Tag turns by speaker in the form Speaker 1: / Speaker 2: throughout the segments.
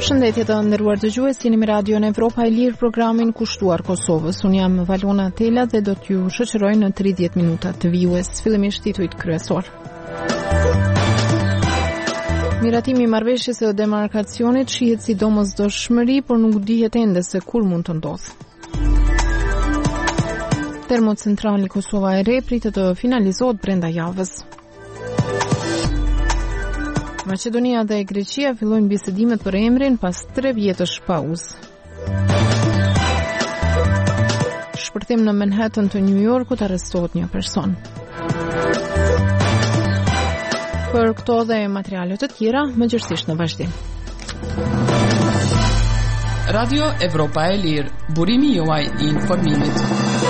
Speaker 1: Përshëndetje të nderuar dëgjues, jeni me Radion Evropa e Lirë, programin kushtuar Kosovës. Unë jam Valona Tela dhe do t'ju shoqëroj në 30 minuta të vijues. Fillimisht titujt kryesor. Miratimi i marrëveshjes së demarkacionit shihet si domosdoshmëri, por nuk dihet ende se kur mund të ndodhë. Termocentrali Kosova e Re pritet të finalizohet brenda javës. Maqedonia dhe Greqia fillojnë bisedimet për emrin pas 3 vjetësh pauzë. Shpërthim në Manhattan të New Yorkut, arrestohet një person. Për këto dhe materiale të tjera, mëngjesisht në vazhdim.
Speaker 2: Radio Evropa e Lirë, burimi juaj i informimit.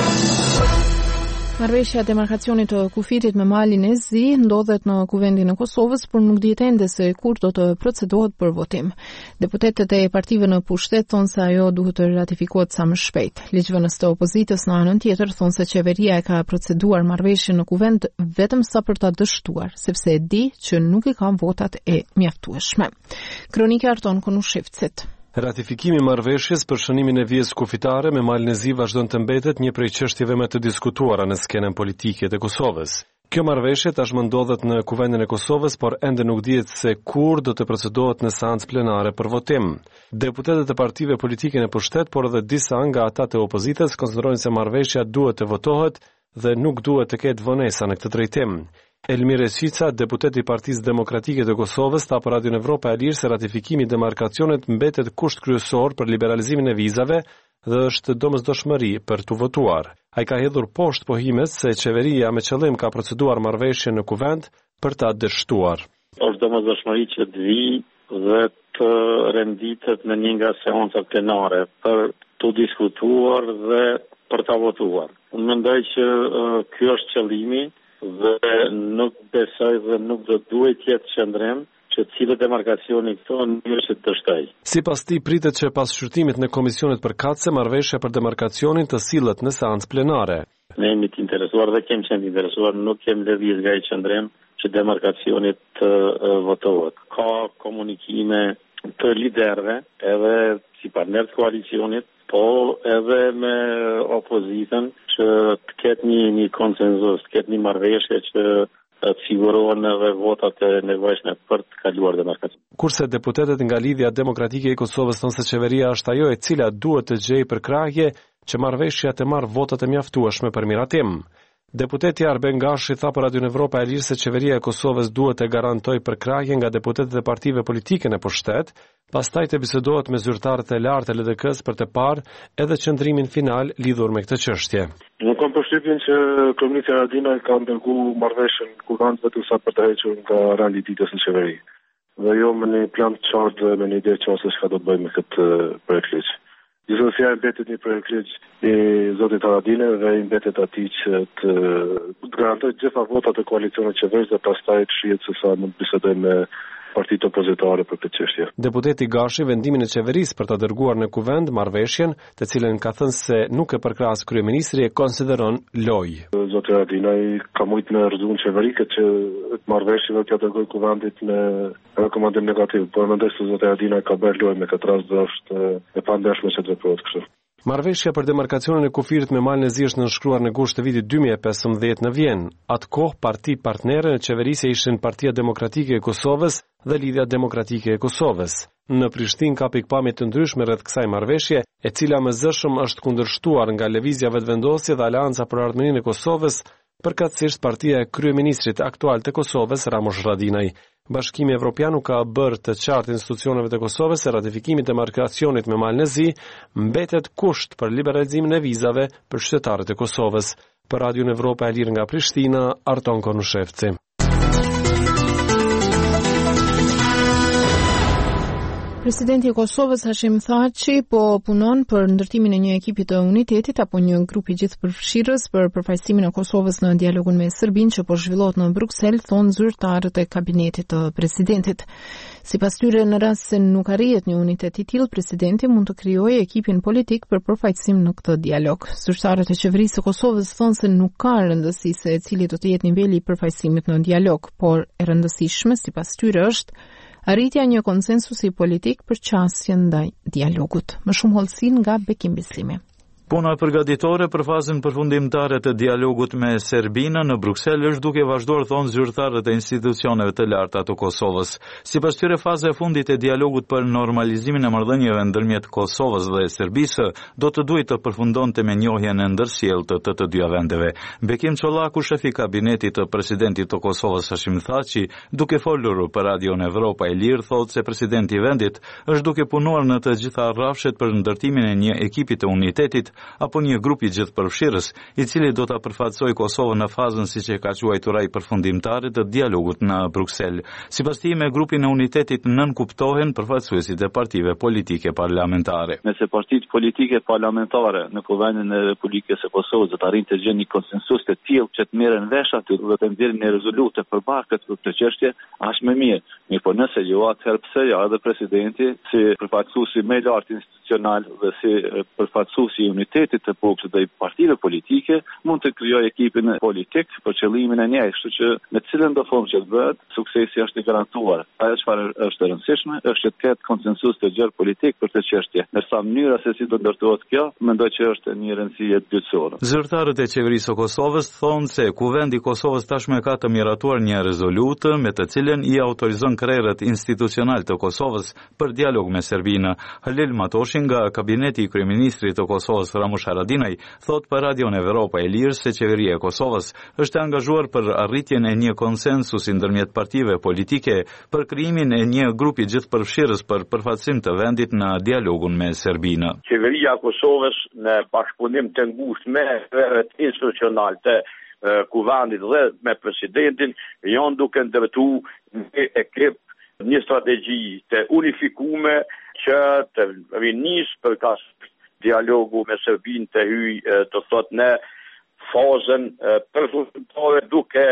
Speaker 1: Marrëveshja e demarkacionit të kufirit me malin e Zi ndodhet në kuvendin e Kosovës, por nuk dihet ende se kur do të procedohet për votim. Deputetët e partive në pushtet thonë se ajo duhet të ratifikohet sa më shpejt. Ligjvënës të opozitës në anën tjetër thonë se qeveria e ka proceduar marrëveshjen në kuvend vetëm sa për ta dështuar, sepse e di që nuk i ka votat e mjaftueshme. Kronika Arton Konushevcit.
Speaker 3: Ratifikimi i marrëveshjes për shënimin e vijës kufitare me malin e Zi vazhdon të mbetet një prej çështjeve më të diskutuara në skenën politike të Kosovës. Kjo marrëveshje tashmë ndodhet në kuvendin e Kosovës, por ende nuk dihet se kur do të procedohet në seancë plenare për votim. Deputetët e partive politike në pushtet, por edhe disa nga ata të opozitës konsiderojnë se marrëveshja duhet të votohet dhe nuk duhet të ketë vonesa në këtë drejtim. Elmire Syca, deputeti i Partisë Demokratike të Kosovës, tha për Radion Evropa e Lirë se ratifikimi i demarkacionit mbetet kusht kryesor për liberalizimin e vizave dhe është domosdoshmëri për të votuar. Ai ka hedhur poshtë pohimet se qeveria me qëllim ka proceduar marrëveshjen në kuvend për ta dështuar.
Speaker 4: Është domosdoshmëri që të vi dhe të renditet në një nga seancat plenare për të diskutuar dhe për ta votuar. Unë mendoj që ky është qëllimi dhe nuk besoj dhe nuk do duhet jetë qëndrim që cilët demarkacioni këto në mënyrë që të dështoj.
Speaker 3: Sipas tij pritet që pas shqyrtimit në komisionet përkatëse marrëveshja për demarkacionin të sillet në seancë plenare.
Speaker 4: Ne jemi të interesuar dhe kemi qenë të interesuar, nuk kemi lëvizje nga i qëndrim që demarkacionit të votohet. Ka komunikime të liderëve edhe si partner të koalicionit, po edhe me opozitën që të ketë një konsenzus, të ketë një marrëveshje që të sigurohen edhe votat e nevojshme për të kaluar demarkacion.
Speaker 3: Kurse deputetët nga Lidhja Demokratike e Kosovës thonë se qeveria është ajo e cila duhet të gjejë përkrahje që marrëveshja të marrë votat e mjaftueshme për miratim. Deputeti Arben Gashi tha për Radion Evropa e Lirë se qeveria e Kosovës duhet të garantojë përkrahje nga deputetët e partive politike në pushtet, pastaj të bisedohet me zyrtarët e lartë të LDK-s për të parë edhe qëndrimin final lidhur me këtë çështje.
Speaker 5: Nuk kam përshtypjen që Komuniteti Haradinaj ka ndërguar marrëveshjen kurant vetëm sa për të hequr nga randi ditës në qeveri. Dhe jo me një plan të qartë dhe me një ide qartë se çka do të bëjmë me këtë projekt ligj. Gjithsesi mbetet një projekt ligj i zotit Haradinaj dhe i mbetet atij që të garantojë gjitha votat e koalicionit qeverisë dhe pastaj të shihet se sa mund të bisedojmë me partitë opozitare për këtë çështje.
Speaker 3: Deputeti Gashi vendimin e qeverisë për ta dërguar në kuvend marrëveshjen, të cilën ka thënë se nuk e përkrahas kryeministri, e konsideron lojë.
Speaker 5: Zoti Haradinaj ka mujtë me rrëzuar qeverike që marrëveshjen do t'ia dërgojë kuvendit me rekomandim negativ, por mendoj se zoti Haradinaj ka bërë lojë me këtë rast dhe është e pandershme se të veprohet kështu.
Speaker 3: Marrëveshja për demarkacionin e kufirit me malin e Zi është nënshkruar në gusht të vitit 2015 në Vjenë. Atë kohë parti partnere në qeverisje ishin Partia Demokratike e Kosovës dhe Lidhja Demokratike e Kosovës. Në Prishtinë ka pikpamje të ndryshme rreth kësaj marrëveshje, e cila mëzëshëm është kundërshtuar nga Lëvizja Vetëvendosje dhe Aleanca për Ardhmërinë e Kosovës, përkatësisht partia e kryeministrit aktual të Kosovës Ramush Haradinaj. Bashkimi Evropian nuk ka bërë të qartë institucioneve të Kosovës se ratifikimi i demarkacionit me malin e Zi mbetet kusht për liberalizimin e vizave për qytetarët e Kosovës. Për Radion Evropa e Lirë nga Prishtina, Arton Konushevci.
Speaker 1: Presidenti i Kosovës Hashim Thaçi po punon për ndërtimin e një ekipi të unitetit apo një grupi gjithëpërfshirës për përfaqësimin e Kosovës në dialogun me Serbinë që po zhvillohet në Bruksel, thonë zyrtarët e kabinetit të presidentit. Sipas tyre, në rast se nuk arrihet një unitet i tillë, presidenti mund të krijojë ekipin politik për përfaqësim në këtë dialog. Zyrtarët e qeverisë së Kosovës thonë se nuk ka rëndësi se cili do të jetë niveli i përfaqësimit në dialog, por e rëndësishme sipas tyre është arritja një konsensusi politik për qasjen ndaj dialogut. Më shumë hollësi nga Bekim Bislimi.
Speaker 6: Puna përgatitore për fazën përfundimtare të dialogut me Serbinë në Bruksel është duke vazhduar, thonë zyrtarët e institucioneve të larta të Kosovës. Sipas tyre, faza e fundit e dialogut për normalizimin e marrëdhënieve ndërmjet Kosovës dhe Serbisë do të duhet të përfundonte me njohjen e ndërsjellë të dyja vendeve. Bekim Çollaku, shefi i kabinetit të presidentit të Kosovës Hashim Thaçi, duke folur për Radion Evropa e Lirë, thotë se presidenti i vendit është duke punuar në të gjitha rrafshet për ndërtimin e një ekipi të unitetit apo një grupi gjithëpërfshirës, i cili do ta përfaqësojë Kosovën në fazën siç e ka quajtur ai përfundimtare të dialogut në Bruksel. Sipas tij, me grupin e unitetit nënkuptohen përfaqësuesit e partive politike parlamentare.
Speaker 7: Nëse partitë politike parlamentare në Kuvendin e Republikës së Kosovës do të arrijnë të gjejnë një konsensus të tillë që të merren vesh aty dhe të nxjerrin një rezolutë përballë këtë çështje, aq më mirë. Mirë, po nëse jo, atëherë pse ja edhe presidenti si përfaqësuesi më i lartë institucional dhe si përfaqësuesi i unitetit të popullit dhe i partive politike mund të krijojë ekipin politik për qëllimin e njëjtë, kështu që në cilën do formë që të bëhet, suksesi është i garantuar. Ajo çfarë është e rëndësishme është të ketë konsensus të gjerë politik për këtë çështje. Ndërsa mënyra se si do ndërtohet kjo, mendoj që është një rëndësi e dytësore.
Speaker 6: Zyrtarët e qeverisë së Kosovës thonë se Kuvendi i Kosovës tashmë ka të miratuar një rezolutë me të cilën i autorizon krerët institucional të Kosovës për dialog me Serbinë. Halil Matoshi nga kabineti i kryeministrit të Kosovës Ramush Haradinaj thot për Radion Evropa e Lirë se qeveria e Kosovës është angazhuar për arritjen e një konsensusi ndërmjet partive politike për krijimin e një grupi gjithëpërfshirës për përfaqësim të vendit në dialogun me Serbinë.
Speaker 8: Qeveria e Kosovës në bashkëpunim të ngushtë me krerët institucional të Kuvendit dhe me presidentin janë duke ndërtuar një ekip, një strategji të unifikume që të nisë për dialogu me Serbinë të hyjë të thot në fazën përfundimtare duke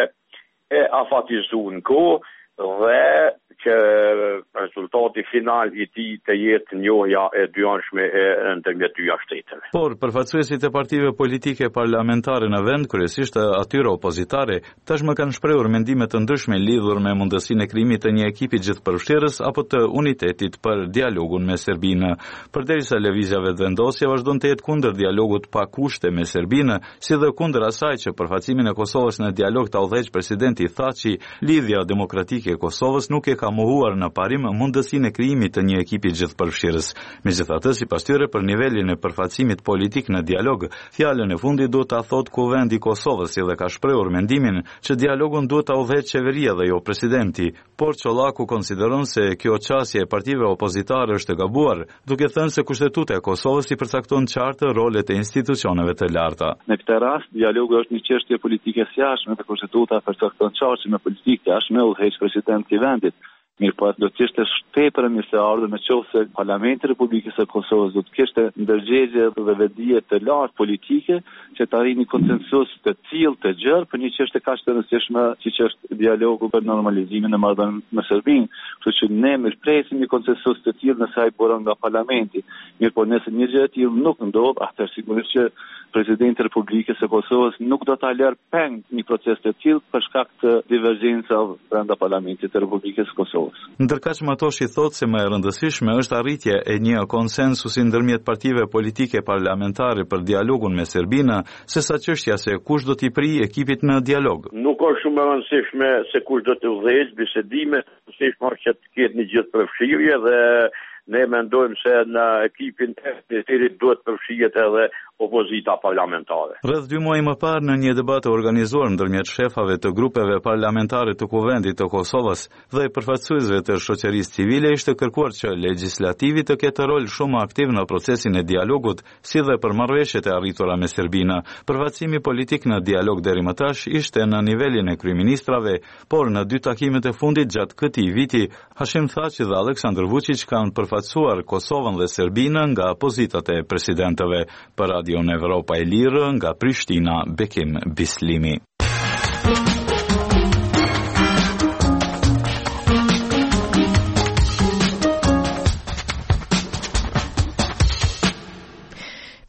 Speaker 8: e afatizuar në kohë dhe që rezultati final i tij të jetë njohja e dyanshme ndërmjet dy shteteve.
Speaker 6: Por përfaqësuesit e partive politike parlamentare në vend, kryesisht atyre opozitare, tashmë kanë shprehur mendime të ndryshme lidhur me mundësinë e krijimit të një ekipi gjithëpërfshirës apo të unitetit për dialogun me Serbinë. Përderisa lëvizjave të vendosje vazhdon të jetë kundër dialogut pa kushte me Serbinë, si dhe kundër asaj që përfaqësimin e Kosovës në dialog ta udhëheq presidenti Thaçi, Lidhja Demokratike e Kosovës nuk e ka mohuar në parim mundësinë e krijimit të një ekipi gjithëpërfshirës. Megjithatë, sipas tyre, për nivelin e përfaqësimit politik në dialog, fjalën e fundit duhet ta thotë Kuvendi i Kosovës, si dhe ka shprehur mendimin që dialogun duhet ta udhëheqë qeveria dhe jo presidenti. Por Çollaku konsideron se kjo çësje e partive opozitare është e gabuar, duke thënë se Kushtetuta e Kosovës i përcakton qartë rolet e institucioneve të larta.
Speaker 7: Në këtë rast, dialogu është një çështje politike së jashtme dhe Kushtetuta përcakton çështje me politikë të jashtme udhëheq presidenti i vendit. Mirë, po do të ishte shpejtër mirë ardhur me qoftë se Parlamenti i Republikës së Kosovës do të kishte ndërgjegje dhe vetdije të lartë politike që të arrijë një konsensus të tillë të gjerë për një çështje kaq të rëndësishme siç është dialogu për normalizimin e marrëdhënieve me Serbinë. Kështu që ne mirpresim një konsensus të tillë nëse ai buron nga Parlamenti. Mirë, po nëse një gjë e tillë nuk ndodh, atëherë sigurisht që Presidenti i Republikës së Kosovës nuk do ta lërë peng një proces të tillë për shkak të divergjencave brenda Parlamentit të Republikës së Kosovës.
Speaker 6: Ndërkaq Matoshi thotë se më e rëndësishme është arritja e një konsensusi ndërmjet partive politike parlamentare për dialogun me Serbinë, sesa çështja se kush do t'i prijë ekipit në dialog.
Speaker 8: Nuk është shumë e rëndësishme se kush do të udhëheqë bisedime, rëndësishme është që të ketë një gjithëpërfshirje dhe ne mendojmë se në ekipin e ministrit duhet përfshihet edhe opozita parlamentare.
Speaker 6: Rreth 2 muaj më parë, në një debat organizuar ndërmjet shefave të grupeve parlamentare të Kuvendit të Kosovës dhe përfaqësuesve të shoqërisë civile, ishte kërkuar që legislativi të ketë rol shumë aktiv në procesin e dialogut, si dhe për marrëveshjet e arritura me Serbinë. Përfaqësimi politik në dialog deri më tash ishte në nivelin e kryeministrave, por në 2 takimet e fundit gjatë këtij viti, Hashim Thaçi dhe Aleksandar Vučić kanë përfaqësuar Kosovën dhe Serbinë nga pozitat e presidentëve. Për Radion Evropa e Lirë, nga Prishtina, Bekim Bislimi.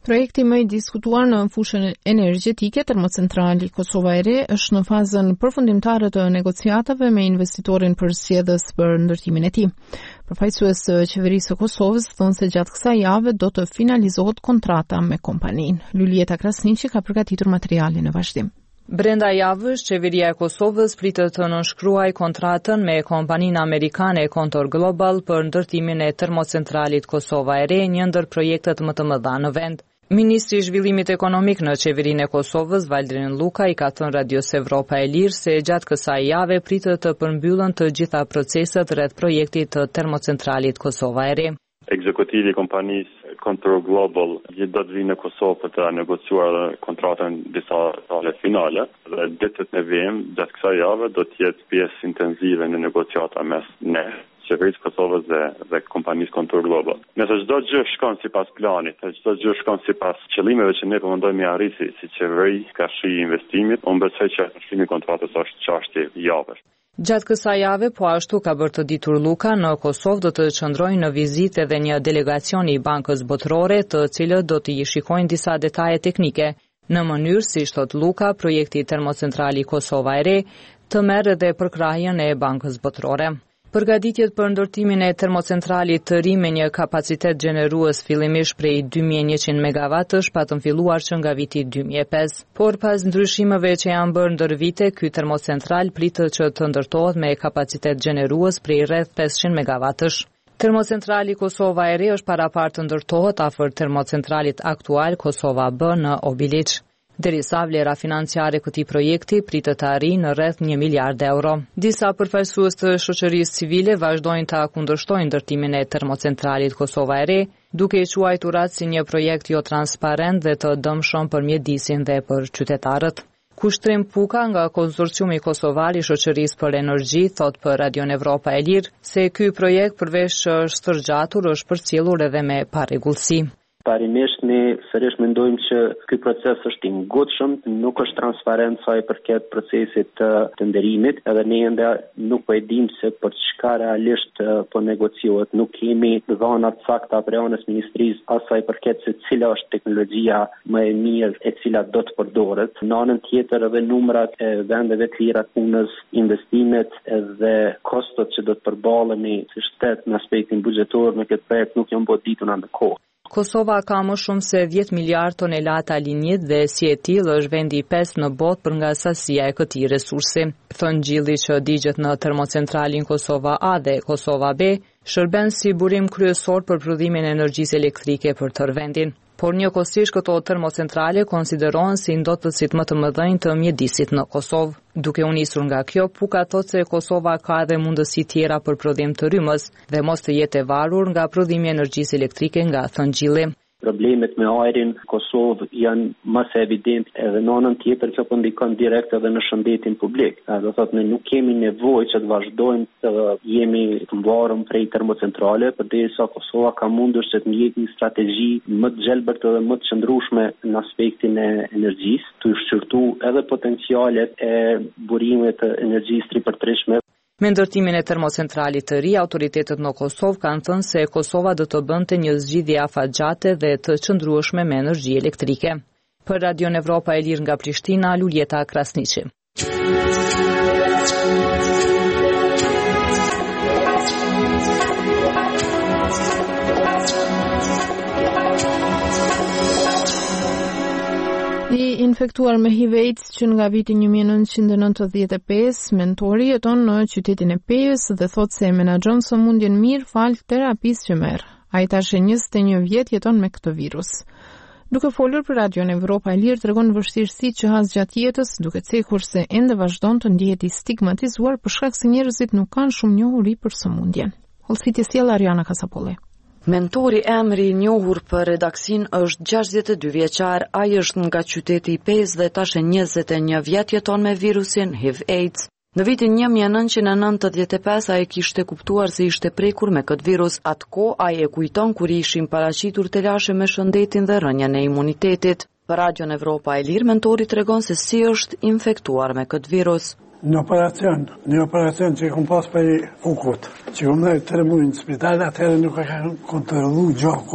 Speaker 1: Projekti më i diskutuar në fushën energjetike, termocentrali Kosova e Re është në fazën përfundimtare të negociatave me investitorin përzgjedhës për ndërtimin e tij. Përfaqësues të qeverisë së Kosovës thonë se gjatë kësaj jave do të finalizohet kontrata me kompaninë. Lulieta Krasniqi ka përgatitur materialin në vazhdim.
Speaker 9: Brenda javës, qeveria e Kosovës pritet të nënshkruaj kontratën me kompaninë amerikane Kontor Global për ndërtimin e termocentralit Kosova e Re, një ndër projektet më të mëdha në vend. Ministri i Zhvillimit Ekonomik në qeverinë e Kosovës, Valdrin Luka, i ka thënë Radios Evropa e Lirë se gjatë kësaj jave pritet të përmbyllen të gjitha proceset rreth projektit të termocentralit Kosova e Re.
Speaker 10: Ekzekutivi i kompanisë Control Global do të vinë në Kosovë për të negociuar kontratën disa etape finale dhe ditët në vijim gjatë kësaj jave do të jetë pjesë intensive në negociata mes ne, qeverisë Kosovës dhe kompanisë Control Global. Nëse çdo gjë shkon sipas planit, çdo gjë shkon sipas qëllimeve që ne po mundojmë të arrisim si qeveri ka shi investimit, unë besoj që nënshkrimi i kontratës është çështje javësh.
Speaker 9: Gjatë kësaj jave, po ashtu ka bërë të ditur Luka, në Kosovë do të qëndrojnë në vizitë edhe një delegacion i Bankës Botërore, të cilët do të i shikojnë disa detaje teknike, në mënyrë, si thot Luka, projekti termocentrali Kosova e Re të merr edhe përkrahjen e Bankës Botërore. Përgatitjet për ndërtimin e termocentralit të ri me një kapacitet gjenerues fillimisht prej 2100 MW patën filluar që nga viti 2005. Por pas ndryshimeve që janë bërë ndër vite, ky termocentral pritet që të ndërtohet me kapacitet gjenerues prej rreth 500 MW. Termocentrali Kosova e Re është parapar të ndërtohet afër termocentralit aktual Kosova B në Obiliq. Derisa vlera financiare këtij projekti pritet të arrijë në rreth 1 miliard euro. Disa përfaqësues të shoqërisë civile vazhdojnë ta kundërshtojnë ndërtimin e termocentralit Kosova e Re, duke i quajtur atë si një projekt jo transparent dhe të dëmshëm për mjedisin dhe për qytetarët. Kushtrim Puka nga konsorciumi kosovar i shoqërisë për energji thot për Radion Evropa e Lirë se ky projekt përveç që është stërgjatur është përcjellur edhe me parregullsi.
Speaker 11: Parimisht ne sërish mendojmë që ky proces është i ngutshëm, nuk është transparent sa i përket procesit të nderimit, edhe ne ende nuk po e dim se për çka realisht po negociohet, nuk kemi dhëna të sakta prej anës ministrisë as sa i përket se cila është teknologjia më e mirë e cila do të përdoret. Në anën tjetër edhe numrat e vendeve të lira të punës, investimet edhe kostot që do të përballemi si shtet në aspektin buxhetor me këtë projekt nuk janë bërë ditur në kohë.
Speaker 9: Kosova ka më shumë se 10 miliard tonelata lignit dhe si e tillë është vendi i 5 në botë për nga sasia e këtij resursi. Thon Gjilli që digjet në termocentralin Kosova A dhe Kosova B shërben si burim kryesor për prodhimin e energjisë elektrike për tërë vendin. Por njëkohësisht këto termocentrale konsiderohen si ndotësit më të mëdhenj të mjedisit në Kosovë. Duke u nisur nga kjo, Puka thot se Kosova ka edhe mundësi tjera për prodhim të rrymës dhe mos të jetë e varur nga prodhimi i energjisë elektrike nga thënë Gjilli.
Speaker 11: Problemet me ajrin Kosovë janë më së evident edhe në anën tjetër që po ndikon direkt edhe në shëndetin publik. Do thotë ne nuk kemi nevojë që të vazhdojmë të jemi të mbarëm prej termocentrale, përderisa Kosova ka mundur që të ndjekë një strategji më të gjelbërt dhe më të qëndrueshme në aspektin e energjisë, të shqyrtu edhe potencialet e burimeve të energjisë ripërtërishme.
Speaker 9: Me ndërtimin e termocentralit të ri, autoritetet në Kosovë kanë thënë se Kosova do të bënte një zgjidhje afatgjate dhe të qëndrueshme me energji elektrike. Për Radion Evropa e Lirë nga Prishtina, Lulieta Krasniqi.
Speaker 1: I infektuar me HIV/AIDS që nga viti 1995, mentori jeton në qytetin e Pejës dhe thot se menaxhon sëmundjen mirë fal terapisë që merr. Ai tash 21 vjet jeton me këtë virus. Duke folur për Radion Evropa e Lirë tregon vështirësitë që has gjatë jetës, duke cekur se ende vazhdon të ndihet i stigmatizuar për shkak se njerëzit nuk kanë shumë njohuri për sëmundjen. Hollësitje sjell Ariana Kasapolli.
Speaker 12: Mentori emri i njohur për redaksin është 62 vjeçar, ai është nga qyteti i Pejës dhe tash 21 vjet jeton me virusin HIV/AIDS. Në vitin 1995 ai kishte kuptuar se ishte prekur me këtë virus. Atko ai e kujton kur ishin paraqitur të lashe me shëndetin dhe rënjën e imunitetit. Për Radion Evropa e Lirë, mentori tregon se si është infektuar me këtë virus.
Speaker 13: Një operacion që kom pas për fukut, që kom dhe 3 muaj në spital, atëherë nuk e kam kontrollu gjakun,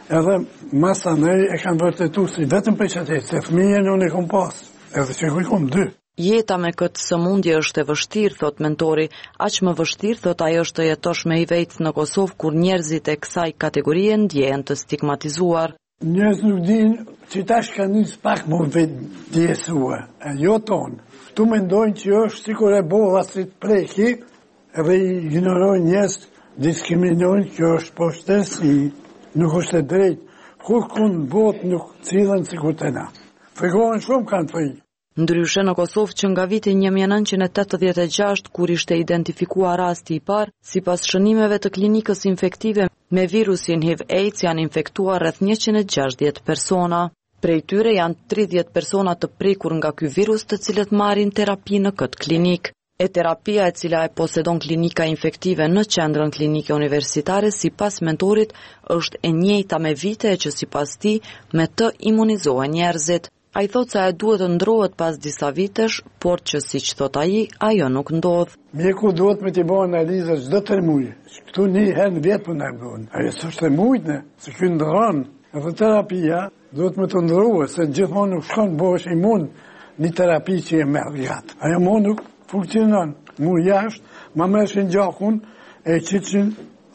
Speaker 13: Edhe masa nej e kanë vërtetu si vetëm për qëtet, se fëmijën unë e kom pas, edhe që ku i kom 2.
Speaker 12: Jeta me këtë sëmundje është e vështirë, thot mentori, aq më vështirë, thot ajo është të jetosh me HIV në Kosovë kur njerëzit e kësaj kategorie ndjehen të stigmatizuar.
Speaker 13: Njerëz nuk dinë që tash ka nis pak më vetë djesua, e jo tonë. Tu mendojnë që është sikur e bolla si të preki, edhe i ignorojnë njerëz, diskriminojnë, kjo është poshtesi, nuk është e drejtë. Kur kënë botë nuk cilën sikur të na. Fregohen shumë kanë fëj.
Speaker 12: Ndryshe në Kosovë që nga viti 1986, kur ishte identifikuar rasti i parë, sipas shënimeve të klinikës infektive me virusin HIV/AIDS janë infektuar rreth 160 persona. Prej tyre janë 30 persona të prekur nga ky virus të cilët marrin terapi në këtë klinikë. E terapia e cila e posedon klinika infektive në qendrën klinike universitare, sipas mentorit, është e njëjta me vite që sipas tij me të imunizohen njerëzit. Ai thot se e duhet të ndrohet pas disa vitesh, por që siç thot ai, ajo nuk ndodh.
Speaker 13: Mjeku duhet me t'i bëjë analiza çdo 3 muaj. Këtu një herë në vit po na bën. Ajo s'është e mujtne, se ky ndron. Edhe terapia duhet me të ndrohet, se gjithmonë nuk shkon bëhesh imun një terapi që e merr gjatë. Ajo më nuk funksionon. Mu jashtë, ma mërshin gjakun e qitin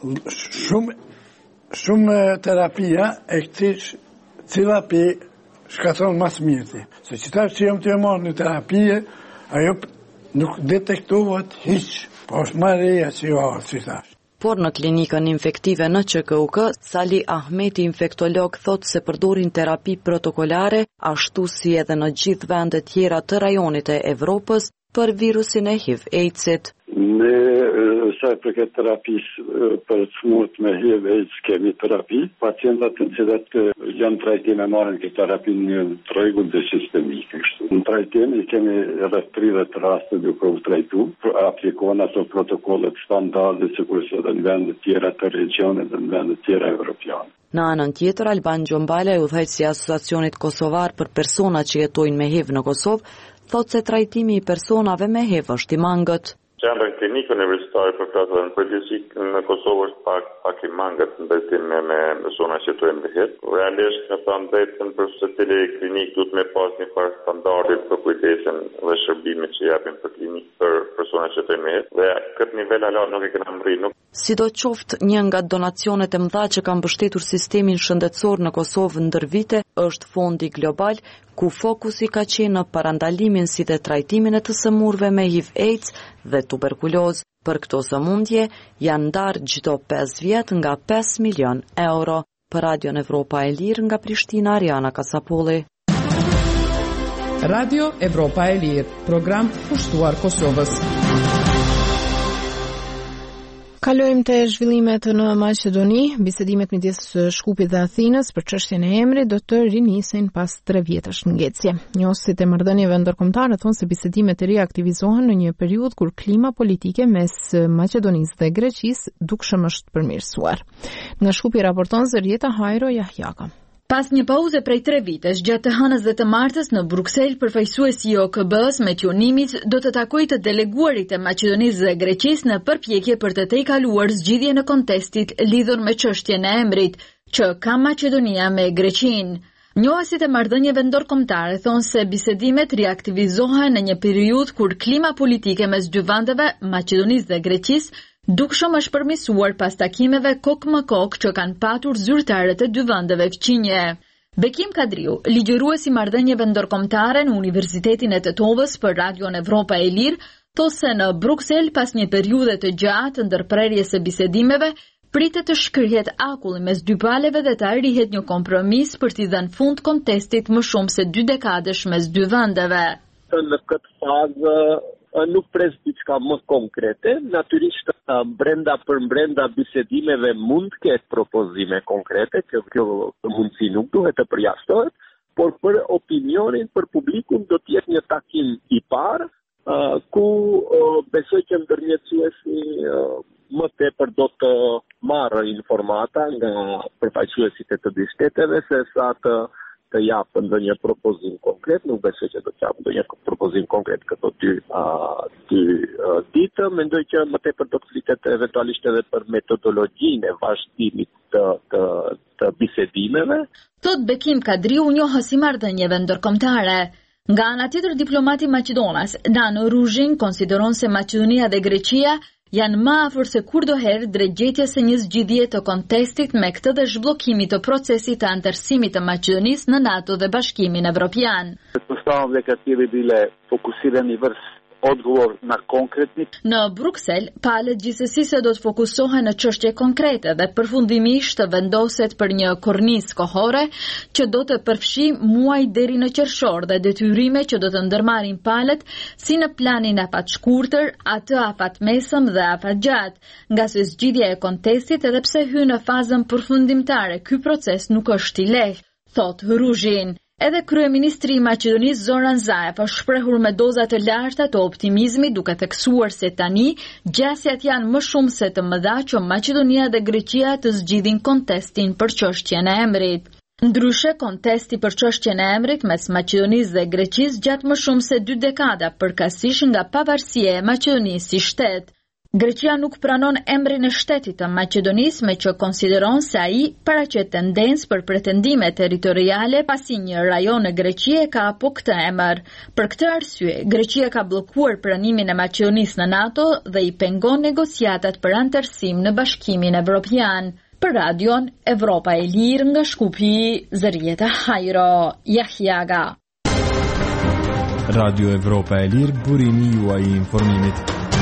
Speaker 13: shumë terapia e këti cila për shkatron mas mirëti. Se qëta që jam të e marrë në terapie, ajo nuk detektohet hiq, po është ma reja që jo arë qëtash.
Speaker 12: Por në klinikën infektive në QKUK, Sali Ahmeti, infektolog, thot se përdorin terapi protokolare, ashtu si edhe në gjithë vendet tjera të rajonit e Evropës, për virusin e HIV/AIDS-it.
Speaker 14: Ne sa i përket terapisë për smut me HIV/AIDS kemi terapi. Pacientat të cilët janë trajtime marrin këtë terapi në rregull dhe sistemike. Në trajtim i kemi rreth 30 raste duke u trajtuar, aplikohen ato protokollet standarde sikurse edhe në vende tjera të regionit dhe në vende tjera evropiane.
Speaker 12: Në anën tjetër, Alban Gjombala, udhëheqësi i Asociacionit Kosovar për persona që jetojnë me HIV në Kosovë, thot se trajtimi i personave me HIV është i mangët.
Speaker 15: Qendra klinikë universitare për krahasën në përgjithësi në Kosovë është pak i mangët në besim me persona që jetojnë me HIV. Realisht në thënë drejtën për secili klinikë duhet me pas një farë standardit për kujdesin dhe shërbimin që japin për klinikë për persona që jetojnë me HIV. Dhe këtë nivel ala nuk e kena mri.
Speaker 12: Sidoqoftë, një nga donacionet e mëdha që kanë mbështetur sistemin shëndetësor në Kosovë ndër vite është Fondi Global, ku fokusi ka qenë në parandalimin si dhe trajtimin e të sëmurve me HIV/AIDS dhe tuberkulozë. Për këto sëmundje janë ndarë çdo 5 vjet nga 5 milion euro. Për Radion Evropa e Lirë nga Prishtina, Ariana Kasapolli.
Speaker 2: Radio Evropa e Lirë, program kushtuar Kosovës.
Speaker 1: Kalojmë te zhvillimet në Maqedoni. Bisedimet midis Shkupit dhe Athinës për çështjen e emrit do të rinisin pas 3 vjetësh ngecje. Njohësit e marrëdhënieve ndërkombëtare thonë se bisedimet e riaktivizohen në një periudhë kur klima politike mes Maqedonisë dhe Greqisë dukshëm është përmirësuar. Nga Shkupi raporton Zërieta Hajro Jahjaka.
Speaker 16: Pas një pauze prej 3 vitesh, gjatë të hënës dhe të martës në Bruksel, përfaqësuesi i OKB-s me qëllimin do të takojë të deleguarit e Maqedonisë dhe Greqisë në përpjekje për të tejkaluar zgjidhje në kontestit lidhur me çështjen e emrit që ka Maqedonia me Greqinë. Njohësit e marrëdhënieve ndërkombëtare thonë se bisedimet riaktivizohen në një periudhë kur klima politike mes dy vendeve, Maqedonisë dhe Greqisë, dukshëm është përmirësuar pas takimeve kokë më kokë që kanë patur zyrtarët e dy vendeve fqinje. Bekim Kadriu, ligjërues i marrëdhënieve ndërkombëtare në Universitetin e Tetovës për Radion Evropa e Lirë, thotë se në Bruksel pas një periudhe të gjatë ndërprerjes së bisedimeve, pritet të shkrihet akulli mes dy palëve dhe të arrihet një kompromis për t'i dhënë fund kontestit më shumë se 2 dekadësh mes dy vendeve.
Speaker 17: Në këtë fazë nuk pres diçka më konkrete, natyrisht brenda bisedimeve mund ketë propozime konkrete, kjo mundësi nuk duhet të përjashtohet, por për opinionin, për publikun do të jetë një takim i parë, ku besoj që ndërmjetësuesi më tepër do të marrë informata nga përfaqësuesit e të dy shteteve se sa të të japë ndonjë propozim konkret, nuk besoj që do të japë ndonjë propozim konkret këto dy ditë. Mendoj që më tepër do të flitet eventualisht edhe për metodologjinë e vazhdimit të bisedimeve.
Speaker 16: Thot Bekim Kadriu, njohës i marrëdhënieve ndërkombëtare. Nga ana tjetër, diplomati Maqedonas Dan Ruzhin konsideron se Maqedonia dhe Greqia janë më afër se kurdoherë drejt gjetjes së një zgjidhje të kontestit, me këtë dhe zhbllokimit të procesit të anëtarësimit të Maqedonisë në NATO dhe Bashkimin Evropian.
Speaker 7: Pretpostavljam дека tije bi bile fokusirani vërs odgovor na konkretni.
Speaker 16: Në Bruksel, palët gjithsesi se do të fokusohen në çështje konkrete dhe përfundimisht të vendoset për një kornizë kohore që do të përfshijë muaj deri në qershor dhe detyrime që do të ndërmarrin palët si në planin afat-shkurtër, atë afat-mesëm dhe afat-gjatë, nga se zgjidhja e kontestit edhe pse hyn në fazën përfundimtare, ky proces nuk është i lehtë, thot Ruzhin. Edhe kryeministri i Maqedonisë Zoran Zaev është shprehur me doza të larta të optimizmit, duke theksuar se tani gjasjat janë më shumë se të mëdha që Maqedonia dhe Greqia të zgjidhin kontestin për çështjen e emrit. Ndryshe, kontesti për çështjen e emrit mes Maqedonisë dhe Greqisë gjatë më shumë se 2 dekada, përkatësisht nga pavarësia e Maqedonisë si shtet. Greqia nuk pranon emrin e shtetit të Maqedonisë, me që konsideron se ai paraqet tendencë për pretendime territoriale pasi një rajon në Greqi ka apo këtë emër. Për këtë arsye, Greqia ka bllokuar pranimin e Maqedonisë në NATO dhe i pengon negociatat për anëtarësim në Bashkimin Evropian. Për radion Evropa e Lirë nga Shkupi, Zërieta Hajro, Jahjaga.
Speaker 18: Radio Evropa e Lirë, burimi juaj i informimit.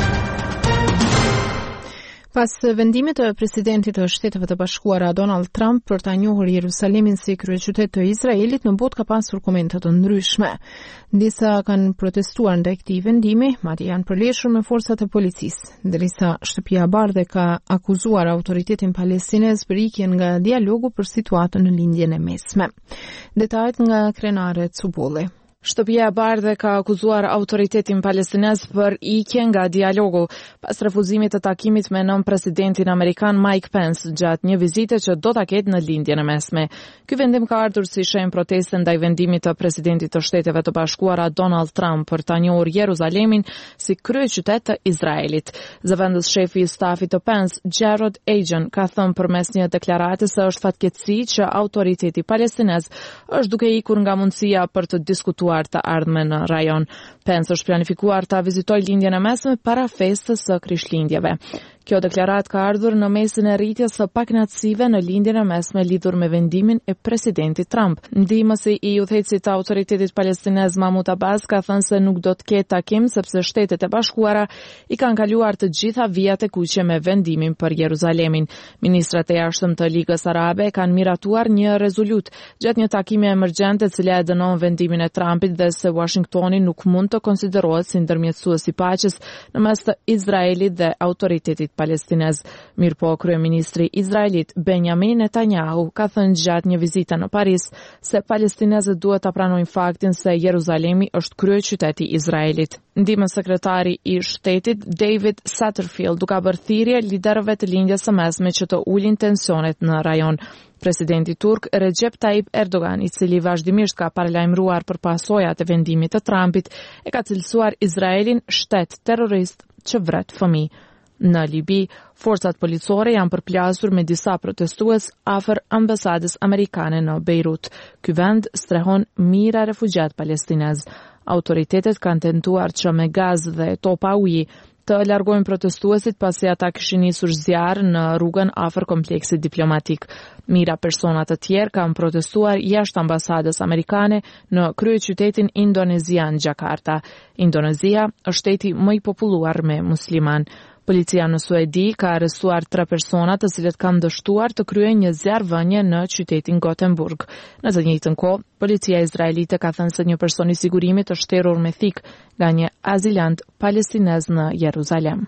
Speaker 1: Pas vendimit të presidentit të Shteteve të Bashkuara Donald Trump për ta njohur Jerusalemin si kryeqytet të Izraelit, në botë ka pasur komente të ndryshme. Disa kanë protestuar ndaj këtij vendimi, madje janë përleshur me forcat e policisë, ndërsa Shtëpia e Bardhë ka akuzuar autoritetin palestinez për ikjen nga dialogu për situatën në lindjen e mesme. Detajet nga Krenare Cubulli.
Speaker 9: Shtëpia e Bardhë ka akuzuar autoritetin palestinez për ikjen nga dialogu pas refuzimit të takimit me nën-presidentin amerikan Mike Pence gjatë një vizite që do ta ketë në lindjen e mesme. Ky vendim ka ardhur si shenjë proteste ndaj vendimit të presidentit të Shteteve të Bashkuara Donald Trump për ta njohur Jeruzalemin si kryeqytet të Izraelit. Zëvendës shefi i stafit të Pence, Jared Agen, ka thënë përmes një deklarate se është fatkeqësi që autoriteti palestinez është duke ikur nga mundësia për të diskutuar të ardhmen në rajon. Pence është planifikuar ta vizitojë lindjen e mesme para festës së Krishtlindjeve. Kjo deklarat ka ardhur në mesin e rritjes së pakënaqësive në lindjen e mesme lidhur me vendimin e presidentit Trump. Ndihmësi i udhëheqësit të autoritetit palestinez Mahmoud Abbas ka thënë se nuk do të ketë takim sepse Shtetet e Bashkuara i kanë kaluar të gjitha vijat e kuqe me vendimin për Jeruzalemin. Ministrat e jashtëm të Ligës Arabe kanë miratuar një rezolut gjatë një takimi emergjente e cila e dënon vendimin e Trumpit dhe se Washingtoni nuk mund të konsiderohet si ndërmjetësues i paqes në mes të Izraelit dhe autoritetit palestinez. Mirpo, kryeministri izraelit Benjamin Netanyahu ka thënë gjatë një vizite në Paris se palestinezët duhet ta pranojnë faktin se Jeruzalemi është kryeqyteti i Izraelit. Ndihmës sekretari i shtetit David Satterfield ka bërë thirrje liderëve të lindjes së mesme që të ulin tensionet në rajon. Presidenti turk Recep Tayyip Erdogan, i cili vazhdimisht ka paralajmëruar për pasojat e vendimit të Trumpit, e ka cilësuar Izraelin shtet terrorist që vret fëmijë. Në Libi, forcat policore janë përplasur me disa protestues afër ambasadës amerikane në Beirut. Ky vend strehon mijëra refugjat palestinez. Autoritetet kanë tentuar që me gaz dhe topa uji të largojnë protestuesit pasi ata kishin nisur zjarr në rrugën afër kompleksit diplomatik. Mijëra persona të tjerë kanë protestuar jashtë ambasadës amerikane në kryeqytetin indonezian Jakarta. Indonezia është shteti më i populluar me musliman. Policia në Suedi ka arrestuar 3 persona të cilët kanë dështuar të kryejnë një zjarrvënie në qytetin Gothenburg. Në të njëjtën kohë, policia izraelite ka thënë se një person i sigurimit është shtjerur me thik nga një azilant palestinez në Jeruzalem.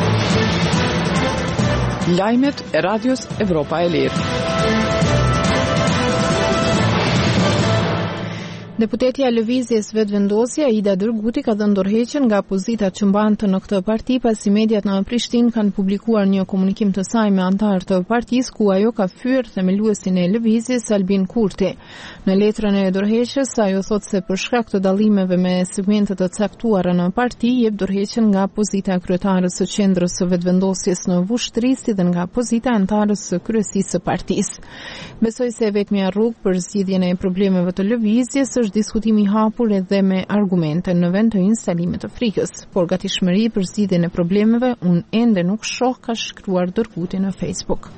Speaker 2: Lajmet e Radios Evropa e Lirë.
Speaker 1: Deputetja e Lëvizjes Vetëvendosja Ida Dërguti ka dhënë dorëheqjen nga pozitat që mbante në këtë parti pasi mediat në Prishtinë kanë publikuar një komunikim të saj me anëtar të partisë ku ajo ka fyer themeluesin e lëvizjes Albin Kurti. Në letrën e dorëheqjes ajo thotë se për shkak të dallimeve me segmente të caktuara në parti jep dorëheqjen nga pozita e kryetares së qendrës së vetëvendosjes në Vushtri si dhe nga pozita e anëtarës së kryesisë së partisë. Besoj se vetmja rrugë për zgjidhjen e problemeve të lëvizjes është diskutimi i hapur edhe me argumente në vend të instalimit të frikës, por gatishmëri për zgjidhjen e problemeve unë ende nuk shoh, ka shkruar Dërguti në Facebook.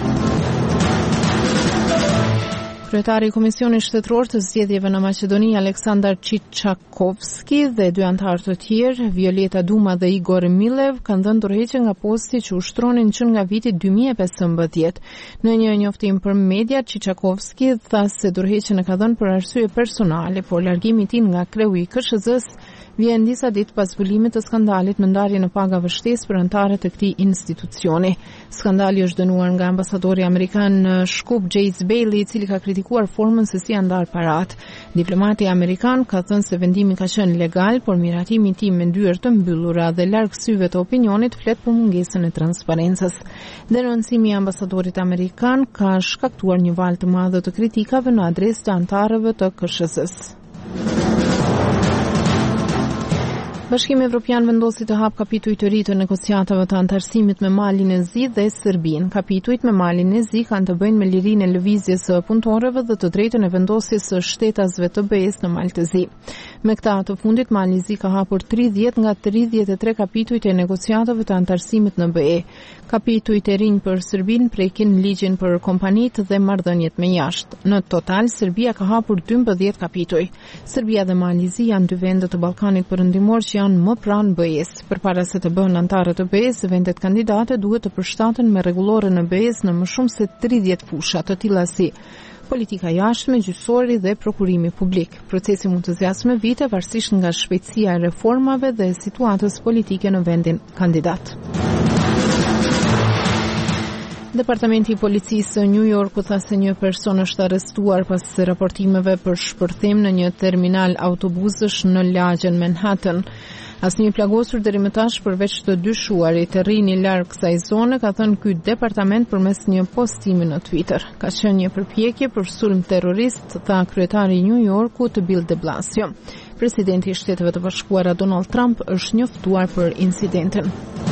Speaker 1: Kryetari i Komisionit Shtetëror të Zgjedhjeve në Maqedoni, Aleksandar Qiçakovski dhe dy anëtar të tjerë, Violeta Duma dhe Igor Milev, kanë dhënë dorëheqje nga posti që ushtronin që nga viti 2015. Në një njoftim për media, Qiçakovski tha se dorëheqjen e ka dhënë për arsye personale, por largimi i tij nga kreu i KSZ-s vjen disa ditë pas zbulimit të skandalit me ndarje në pagave shtesë për anëtarët e këtij institucioni. Skandali është dënuar nga ambasadori amerikan në Shkup Jace Bailey, i cili ka kritikuar formën se si janë ndarë parat. Diplomati amerikan ka thënë se vendimi ka qenë legal, por miratimi i tij me ndyrë të mbyllura dhe larg syve të opinionit flet për mungesën e transparencës. Denoncimi i ambasadorit amerikan ka shkaktuar një valë të madhe të kritikave në adresë të anëtarëve të KSZ-s. Bashkimi Evropian vendosi të hap kapituj të ri të negociatave të antarësimit me Malin e Zi dhe Serbinë. Kapitujt me Malin e Zi kanë të bëjnë me lirinë e lëvizjes së punëtorëve dhe të drejtën e vendosjes së shtetasve të BE-s në Malë të Zi. Me këta të fundit, Mali i Zi ka hapur 30 nga 33 kapitujt e negociatave të antarësimit në BE. Kapitujt e rinj për Serbinë prekin ligjin për kompanitë dhe marrëdhëniet me jashtë. Në total, Serbia ka hapur 12 kapituj. Serbia dhe Mali i Zi janë dy vende të Ballkanit Perëndimor që janë më pranë BE-s. Përpara se të bëhen anëtarë të BE-s, vendet kandidate duhet të përshtaten me rregullore në BE-s në më shumë se 30 fusha, të tilla si politika jashtme, gjyqësori dhe prokurimi publik. Procesi mund të zgjasë me vite varësisht nga shpejtësia e reformave dhe situatës politike në vendin kandidat. Departamenti i Policisë së New Yorku tha se një person është arrestuar pas raportimeve për shpërthim në një terminal autobusësh në lagjen Manhattan. Asnjë plagosur deri më tash përveç të dyshuarit rrini larg kësaj zone, ka thënë ky departament përmes një postimi në Twitter. Ka qenë një përpjekje për sulm terrorist, tha kryetari i New Yorku të Bill de Blasio. Presidenti i Shteteve të Bashkuara Donald Trump është njoftuar për incidentin.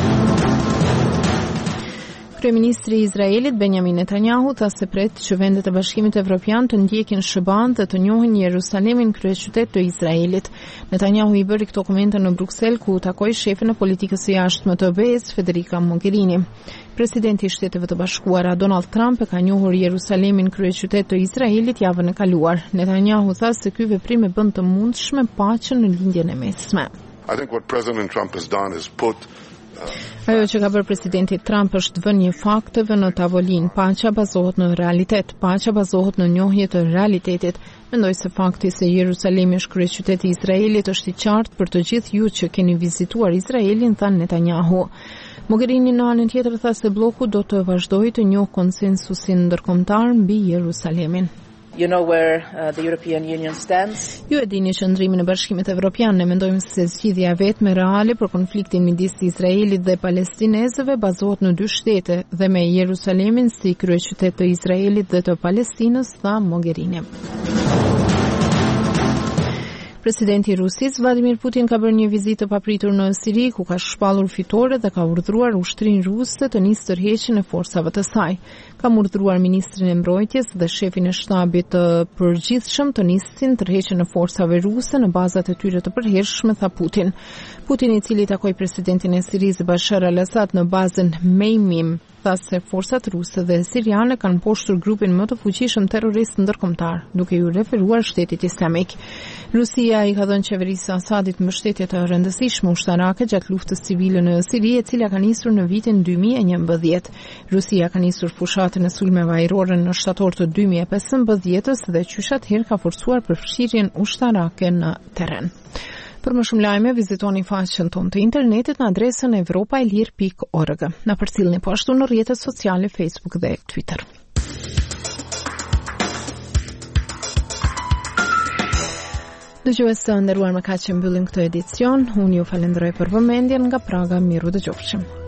Speaker 1: Kryeministri i Izraelit Benjamin Netanyahu tha se pret që vendet e Bashkimit Evropian të ndjekin Shëban dhe të njohin Jerusalemin kryeqytet të Izraelit. Netanyahu i bëri këto komente në Bruksel ku takoi shefin e politikës së jashtme të BE-s Federica Mogherini. Presidenti i Shteteve të Bashkuara Donald Trump e ka njohur Jerusalemin kryeqytet të Izraelit javën e kaluar. Netanyahu tha se ky veprim e bën të mundshme paqen në lindjen e mesme.
Speaker 19: I think what President Trump has done is put
Speaker 1: Ajo që ka bërë presidenti Trump është vënë një fakteve në tavolinë. Paqja bazohet në realitet, paqja bazohet në njohje të realitetit. Mendoj se fakti se Jerusalemi është kryeqyteti i Izraelit është i qartë për të gjithë ju që keni vizituar Izraelin, tha Netanyahu. Mogherini në anën tjetër tha se bloku do të vazhdojë të njohë konsensusin ndërkombëtar mbi Jerusalemin.
Speaker 20: You know where the European Union stands.
Speaker 1: Ju e dini qëndrimin e Bashkimit Evropian. Ne mendojmë se zgjidhja vetme reale për konfliktin midis Izraelit dhe palestinezëve bazohet në dy shtete dhe me Jerusalemin si kryeqytet të Izraelit dhe të Palestinës, tha Mogherini. Presidenti i Rusisë Vladimir Putin ka bërë një vizitë papritur në Siri, ku ka shpallur fitore dhe ka urdhëruar ushtrinë ruse të nisë tërheqjen e forcave të saj. Ka urdhëruar ministrin e mbrojtjes dhe shefin e shtabit të përgjithshëm të nisin tërheqjen e forcave ruse në bazat e tyre të përhershme, tha Putin. Putin, i cili takoi presidentin e Sirisë Bashar al-Assad në bazën Meimim, tha se forcat ruse dhe siriane kanë mposhtur grupin më të fuqishëm terrorist ndërkombëtar, duke ju referuar Shtetit Islamik. Rusia i ka dhënë qeverisë së Asadit mbështetje të rëndësishme ushtarake gjatë luftës civile në Siri, e cila ka nisur në vitin 2011. Rusia ka nisur fushatën e sulmeve ajrore në shtator të 2015-s dhe qyshat herë ka forcuar përfshirjen ushtarake në terren. Për më shumë lajme, vizitoni faqen tonë të internetit në adresën europaelir.org. Na përcjellni po ashtu në rrjetet sociale Facebook dhe Twitter. Dëgjues të nderuar, më kaq që mbyllim këtë edicion. Unë ju falenderoj për vëmendjen. Nga Praga, miru dëgjofshim.